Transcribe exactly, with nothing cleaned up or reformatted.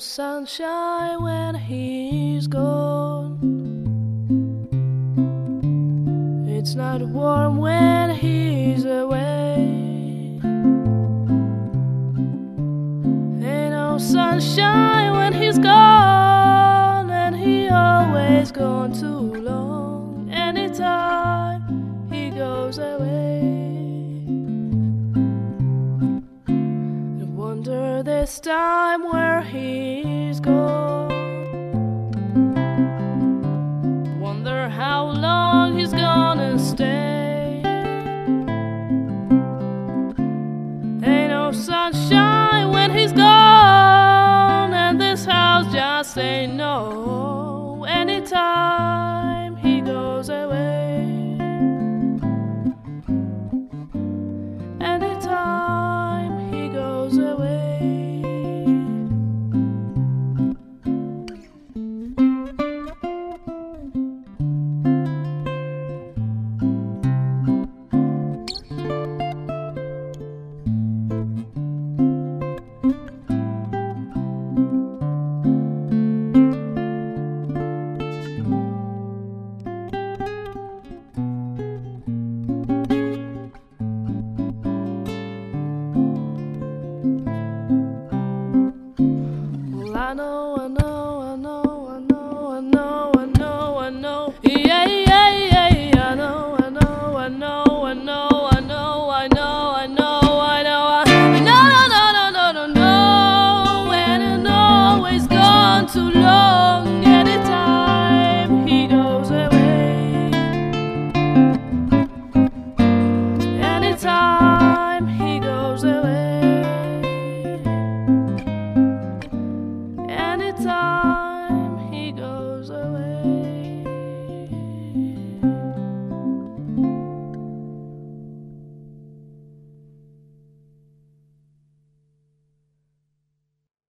sunshine when he's gone. It's not warm when he's away. Ain't no sunshine when he's gone, and he always gone too long. Anytime he goes away, I wonder this time where he's gone. Wonder how long he's gonna stay. Ain't no sunshine when he's gone, and this house just ain't no. Anytime he goes away, anytime he goes away. I know, I know, I know, I know, I know, I know, I know, yeah, yeah, yeah, I know, I know, I know, I know, I know, I know, I know, I know, I no, no, no, no, no, no, and I know it's gone too long. Anytime he goes away,